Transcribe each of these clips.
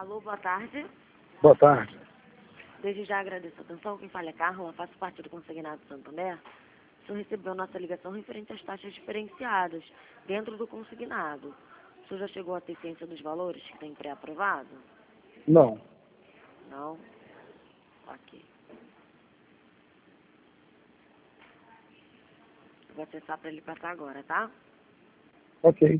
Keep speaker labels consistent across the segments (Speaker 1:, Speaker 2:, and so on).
Speaker 1: Alô, boa tarde.
Speaker 2: Boa tarde.
Speaker 1: Desde já agradeço a atenção. Quem fala é Carla, faço parte do Consignado Santander. O senhor recebeu nossa ligação referente às taxas diferenciadas dentro do consignado. O senhor já chegou a ter ciência dos valores que tem pré-aprovado?
Speaker 2: Não.
Speaker 1: Não? Ok. Vou acessar para ele passar agora, tá?
Speaker 2: Ok.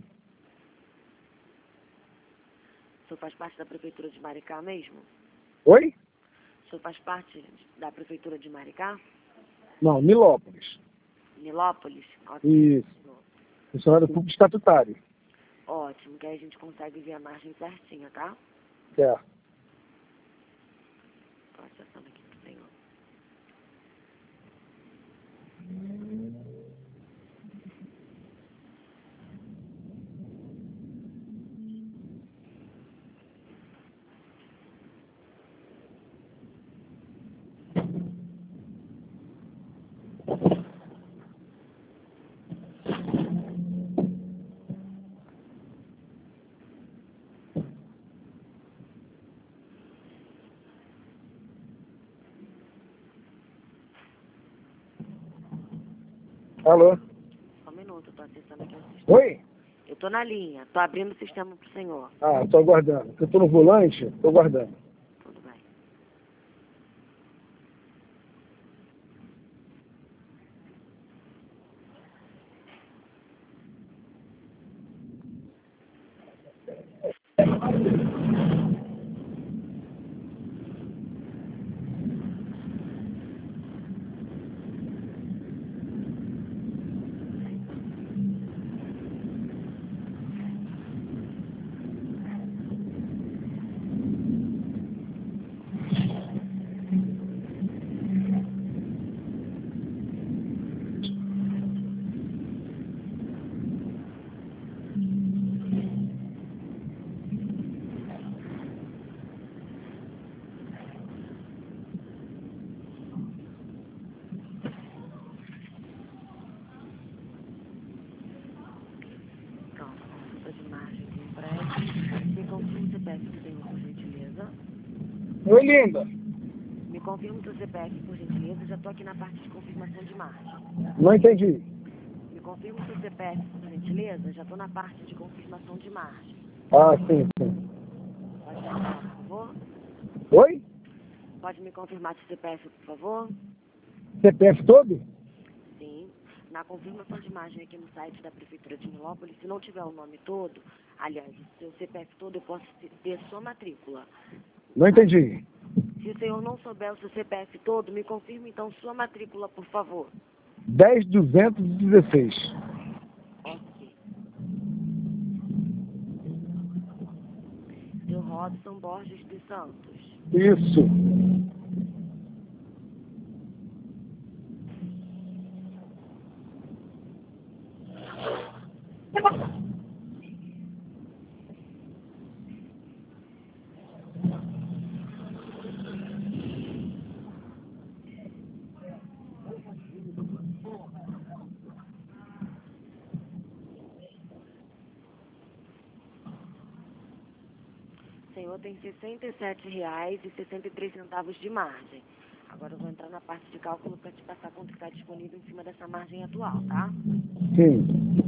Speaker 1: O senhor faz parte da Prefeitura de Maricá mesmo?
Speaker 2: Oi?
Speaker 1: O senhor faz parte da Prefeitura de Maricá?
Speaker 2: Não, Nilópolis.
Speaker 1: Nilópolis? Ok.
Speaker 2: Isso. Funcionário público estatutário.
Speaker 1: Ótimo, que aí a gente consegue ver a margem certinha, tá?
Speaker 2: Certo.
Speaker 1: Estou acessando aqui pro senhor.
Speaker 2: Alô?
Speaker 1: Só um minuto, estou acessando aqui o sistema.
Speaker 2: Oi?
Speaker 1: Eu estou na linha, estou abrindo o sistema pro senhor.
Speaker 2: Ah, estou aguardando. Eu estou no volante, estou aguardando.
Speaker 1: Tudo bem. Pronto, consulta de margem de empréstimo. Me confirma o CPF do senhor, por gentileza.
Speaker 2: Oi, linda.
Speaker 1: Me confirma o seu CPF, por gentileza. Já estou aqui na parte de confirmação de margem.
Speaker 2: Não entendi.
Speaker 1: Me confirma o seu CPF, por gentileza. Já estou na parte de confirmação de margem.
Speaker 2: Ah, sim, sim.
Speaker 1: Pode me falar, por favor?
Speaker 2: Oi?
Speaker 1: Pode me confirmar seu CPF, por favor?
Speaker 2: CPF todo?
Speaker 1: Sim. Na confirmação de imagem aqui no site da Prefeitura de Nilópolis, se não tiver o nome todo, aliás, o seu CPF todo, eu posso ter sua matrícula.
Speaker 2: Não entendi.
Speaker 1: Se o senhor não souber o seu CPF todo, me confirme então sua matrícula, por favor.
Speaker 2: 10.216.
Speaker 1: Ok. Seu Robson Borges dos Santos.
Speaker 2: Isso.
Speaker 1: O senhor tem R$ 67,63 de margem. Agora eu vou entrar na parte de cálculo para te passar quanto está disponível em cima dessa margem atual, tá?
Speaker 2: Sim.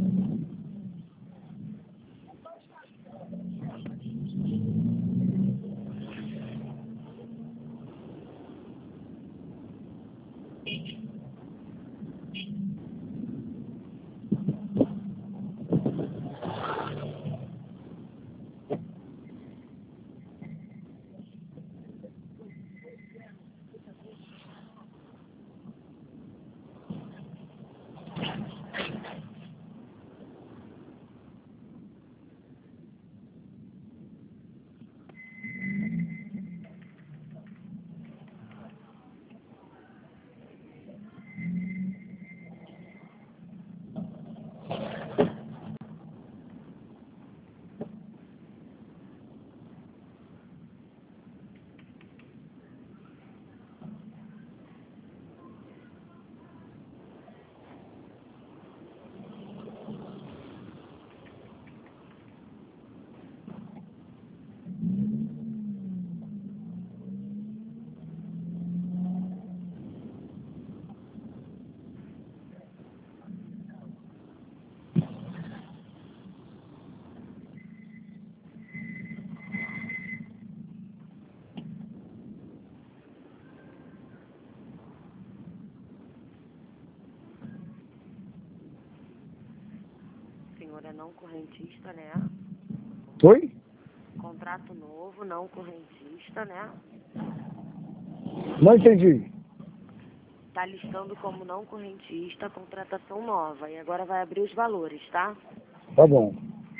Speaker 1: senhor é não correntista, né?
Speaker 2: Oi?
Speaker 1: Contrato novo, não correntista, né?
Speaker 2: Não entendi.
Speaker 1: Tá listando como não correntista, contratação nova. E agora vai abrir os valores, tá?
Speaker 2: Tá bom.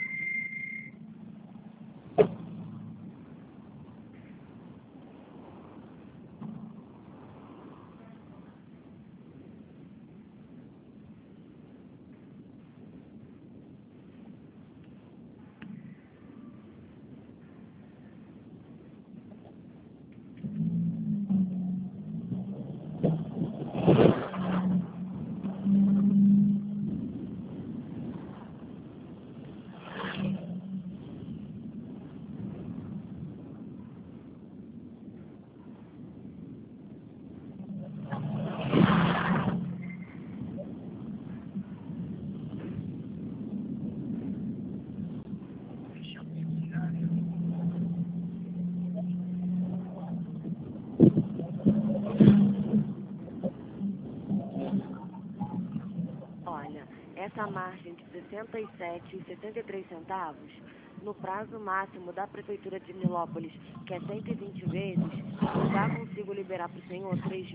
Speaker 1: Olha, essa margem de 67,73 no prazo máximo da Prefeitura de Nilópolis, que é 120 vezes, eu já consigo liberar para o senhor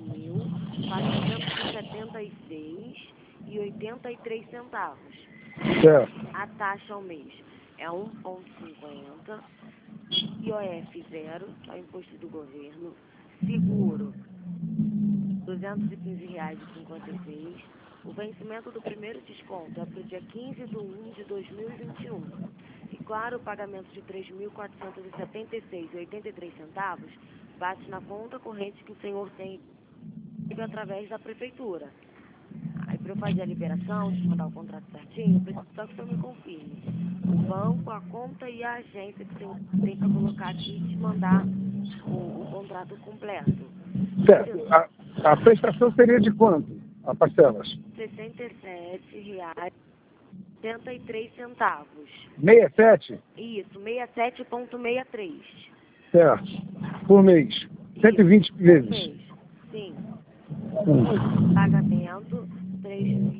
Speaker 1: 3.476,83.
Speaker 2: Certo.
Speaker 1: A taxa ao mês é 1,50, IOF 0, que é o imposto do governo, seguro R$ 215,56. O vencimento do primeiro desconto é para o dia 15 de 1 de 2021. E claro, o pagamento de R$ 3.476,83 bate na conta corrente que o senhor tem através da prefeitura. Aí para eu fazer a liberação, te mandar o contrato certinho, eu preciso só que o senhor me confirme o banco, a conta e a agência que o senhor tem para colocar aqui e te mandar o contrato completo.
Speaker 2: Certo. A prestação seria de quanto? A parcelas?
Speaker 1: R$ 67,73.
Speaker 2: 67?
Speaker 1: Isso, 67,63.
Speaker 2: Certo. Por mês. 120
Speaker 1: Por
Speaker 2: vezes.
Speaker 1: mês. Sim.
Speaker 2: Hum.
Speaker 1: Pagamento R$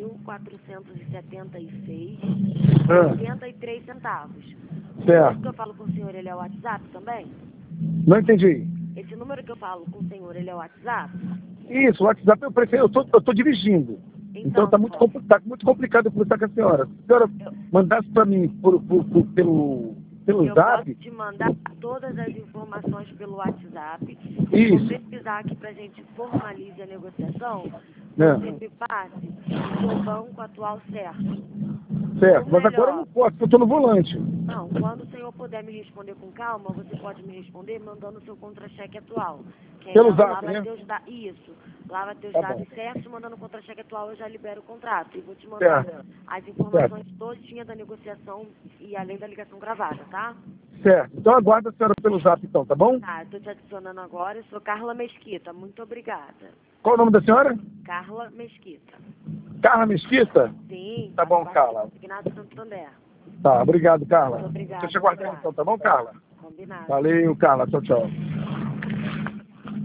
Speaker 1: 3.476,83. O número que eu
Speaker 2: Certo.
Speaker 1: falo com o senhor, ele é o WhatsApp também?
Speaker 2: Não entendi.
Speaker 1: Esse número que eu falo com o senhor, ele é o WhatsApp?
Speaker 2: Isso, o WhatsApp eu prefiro, eu tô dirigindo. Então tá muito, tá muito complicado conversar com a senhora. Se a senhora mandasse para mim pelo
Speaker 1: Eu
Speaker 2: Zap.
Speaker 1: posso te mandar todas as informações pelo WhatsApp.
Speaker 2: Isso.
Speaker 1: Se você precisar aqui para a gente formalize a negociação,
Speaker 2: É.
Speaker 1: você me passe o seu banco atual certo.
Speaker 2: Certo, mas
Speaker 1: melhor.
Speaker 2: agora eu não posso, porque eu tô no volante.
Speaker 1: Não, quando o senhor puder me responder com calma, você pode me responder mandando o seu contra-cheque atual. Que aí
Speaker 2: Pelo
Speaker 1: lá
Speaker 2: Zap,
Speaker 1: vai
Speaker 2: né?
Speaker 1: ter os dados. Isso. Lá vai ter os
Speaker 2: Tá
Speaker 1: dados
Speaker 2: bom.
Speaker 1: certos, mandando o contra-cheque atual, eu já libero o contrato. E vou te mandar
Speaker 2: Certo.
Speaker 1: as informações todinhas da negociação e além da ligação gravada, tá?
Speaker 2: Certo. Então aguarda a senhora pelo Zap então, tá bom?
Speaker 1: Tá, eu tô te adicionando agora. Eu sou Carla Mesquita. Muito obrigada.
Speaker 2: Qual o nome da senhora?
Speaker 1: Carla Mesquita.
Speaker 2: Carla Mesquita?
Speaker 1: Sim.
Speaker 2: Tá bom,
Speaker 1: faço parte
Speaker 2: Carla.
Speaker 1: do Consignado Santander.
Speaker 2: Tá, obrigado, Carla.
Speaker 1: Muito obrigada.
Speaker 2: Deixa eu aguardar então, tá bom, Carla?
Speaker 1: Combinado.
Speaker 2: Valeu, Carla. Tchau, tchau.